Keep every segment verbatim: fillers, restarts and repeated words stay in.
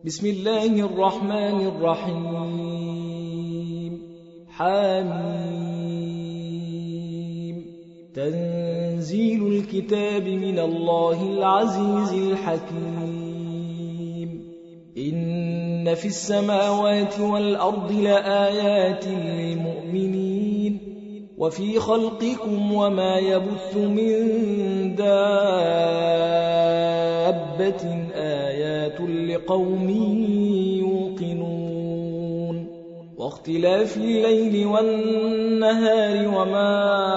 بسم الله الرحمن الرحيم. حميم. تنزيل الكتاب من الله العزيز الحكيم. إن في السماوات والأرض لآيات للمؤمنين وفي خلقكم وما يبث من دابة آيات لقوم يوقنون. واختلاف الليل والنهار وما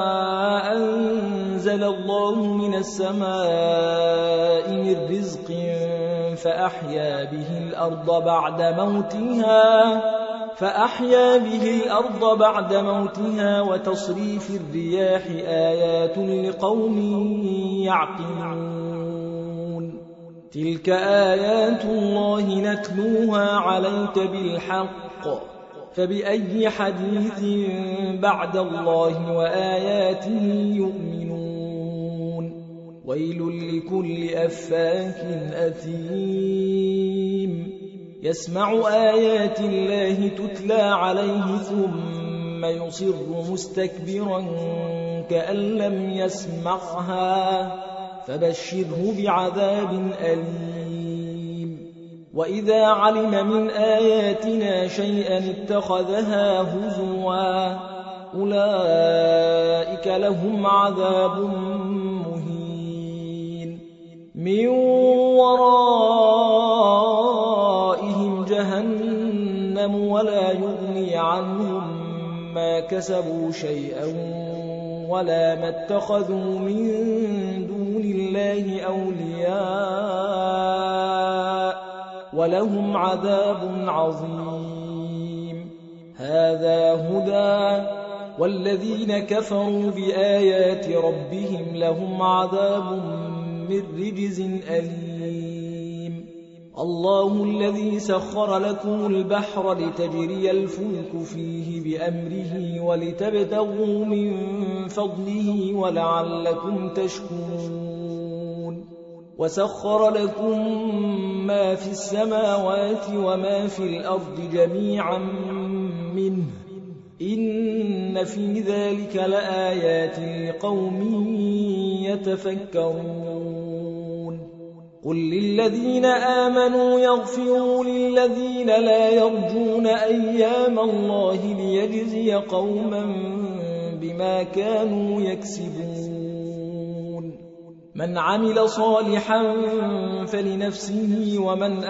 أنزل الله من السماء من رزق فأحيا به الأرض بعد موتها فأحيا به الأرض بعد موتها وتصريف الرياح آيات لقوم يعقلون. تلك آيات الله نتلوها عليك بالحق فبأي حديث بعد الله وآياته يؤمنون. ويل لكل أفاك أثيم يسمع آيات الله تتلى عليه ثم يصر مستكبرا كأن لم يسمعها فبشره بعذاب أليم. وإذا علم من آياتنا شيئا اتخذها هزوا أولئك لهم عذاب مهين من ورائهم جهنم ولا يغني عنهم ما كسبوا شيئا ولا ما اتخذوا من دون الله أولياء ولهم عذاب عظيم. هذا هدى والذين كفروا بآيات ربهم لهم عذاب من رجز أليم. الله الذي سخر لكم البحر لتجري الفلك فيه بأمره ولتبتغوا من فضله ولعلكم تشكرون. وسخر لكم ما في السماوات وما في الأرض جميعا منه إن في ذلك لآيات لقوم يتفكرون. قل للذين آمنوا يغفروا للذين لا يرجون أيام الله ليجزي قوما بما كانوا يكسبون. من عمل صالحا فلنفسه ومن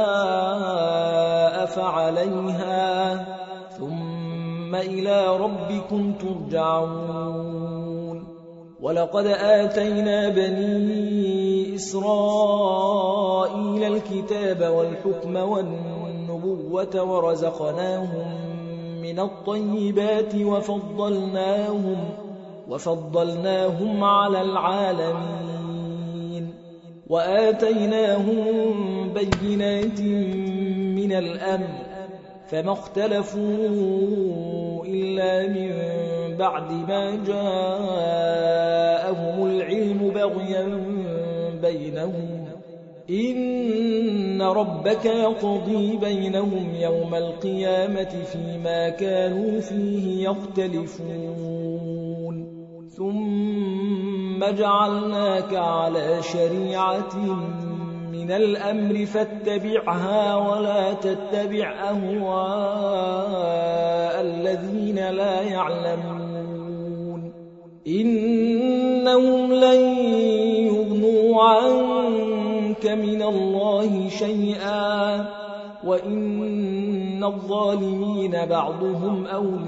أساء فعليها ثم إلى ربكم ترجعون. ولقد آتينا بني إسرائيل الكتاب والحكم والنبوة ورزقناهم من الطيبات وفضلناهم, وفضلناهم على العالمين. وآتيناهم بينات من الأمر فما اختلفوا إلا من بعد ما جاءهم العلم بغيا بينهم. إن ربك يقضي بينهم يوم القيامة فيما كانوا فيه يختلفون. ثم جعلناك على شريعة من الأمر فاتبعها ولا تتبع أهواء الذين لا يعلمون. إنهم لن يغنوا عنك من الله شيئا وإن الظالمين بعضهم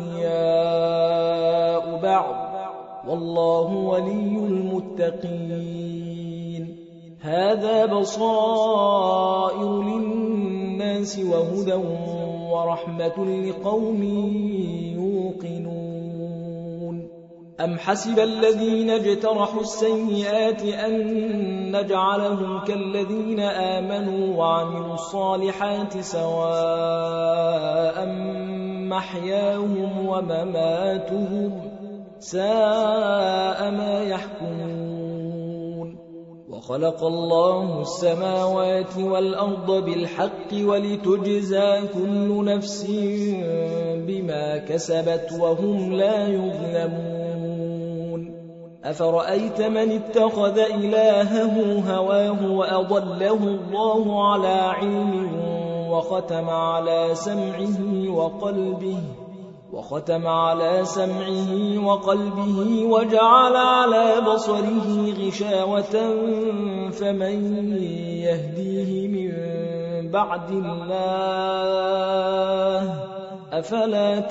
أولياء بعض والله ولي المتقين. هذا بصائر للناس وهدى ورحمة لقوم يوقنون. أم حسب الذين اجترحوا السيئات أن نجعلهم كالذين آمنوا وعملوا الصالحات سواء محياهم ومماتهم ساء ما يحكمون. خلق الله السماوات والأرض بالحق ولتجزى كل نفس بما كسبت وهم لا يظلمون أفرأيت من اتخذ إلهه هواه وأضله الله على علم وختم على سمعه وقلبه وختم على سمعه وقلبه وجعل على بصره غشاوة فمن يهديه من بعد الله أفلا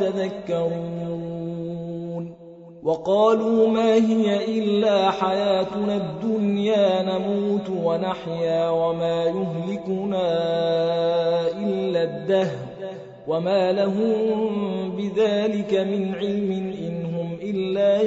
تذكرون وقالوا ما هي إلا حياتنا الدنيا نموت ونحيا وما يهلكنا إلا الدهر وما لهم بذلك من علم إن هم إلا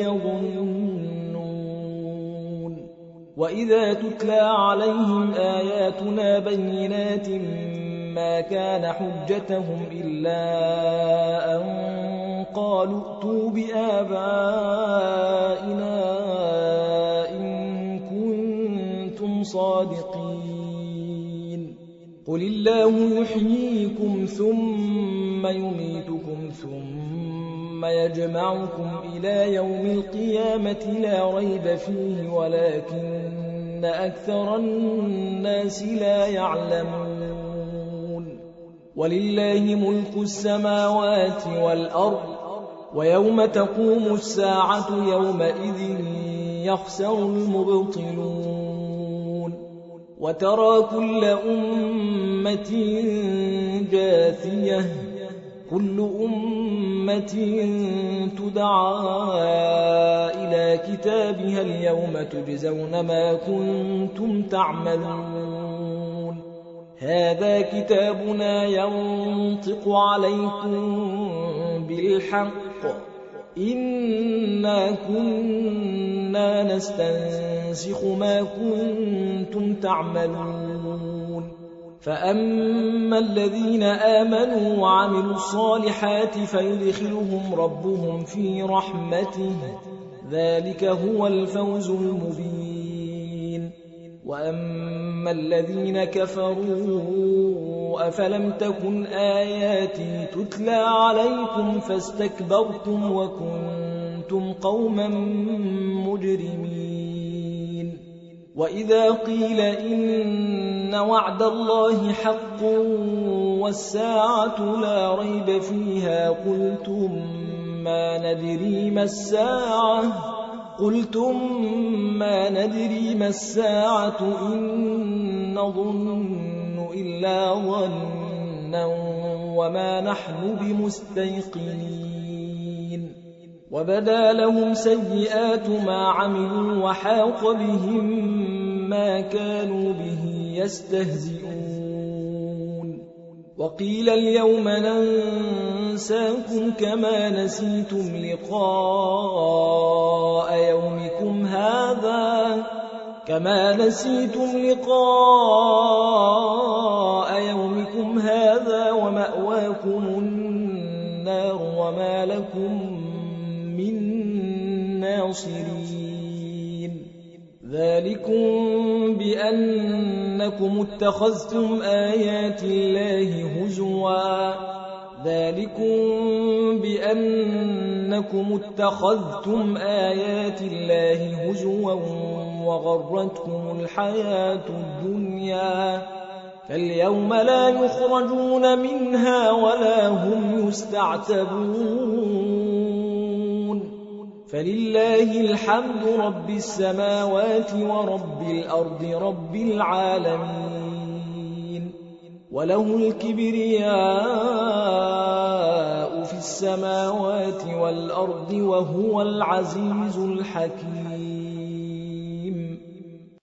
يظنون وإذا تتلى عليهم آياتنا بينات ما كان حجتهم إلا أن قالوا ائتوا بآبائنا إن كنتم صادقين قل الله يحييكم ثم يميتكم ثم يجمعكم إلى يوم القيامة لا ريب فيه ولكن أكثر الناس لا يعلمون ولله ملك السماوات والأرض ويوم تقوم الساعة يومئذ يخسر المبطلون وترى كل أمة جاثية كل أمة تدعى إلى كتابها اليوم تجزون ما كنتم تعملون هذا كتابنا ينطق عليكم بالحق إنا كنا نستنسخ ما كنتم تعملون فأما الذين آمنوا وعملوا الصالحات فيدخلهم ربهم في رحمته ذلك هو الفوز المبين وأما الذين كفروا أفلم تكن آياتي تتلى عليكم فاستكبرتم وكنتم قوما مجرمين وإذا قيل إن وعد الله حق والساعة لا ريب فيها قلتم ما ندري ما الساعة قلتم ما ندري ما الساعة إن نظن إلا ظنا وما نحن بمستيقنين وبدا لهم سيئات ما عملوا وحاق بهم ما كانوا به يستهزئون وقيل اليوم ننساكم كما نسيتم لقاء يومكم هذا كما نسيتم لقاء يومكم هذا ومأواكم النار وما لكم من ناصرين ذلكم بأنكم اتخذتم آيات الله هزوا ذلكم بأنكم اتخذتم آيات الله هزوا وغرتكم الحياة الدنيا فاليوم لا يخرجون منها ولا هم يستعتبون فلله الحمد رب السماوات ورب الأرض رب العالمين وله الكبرياء في السماوات والأرض وهو العزيز الحكيم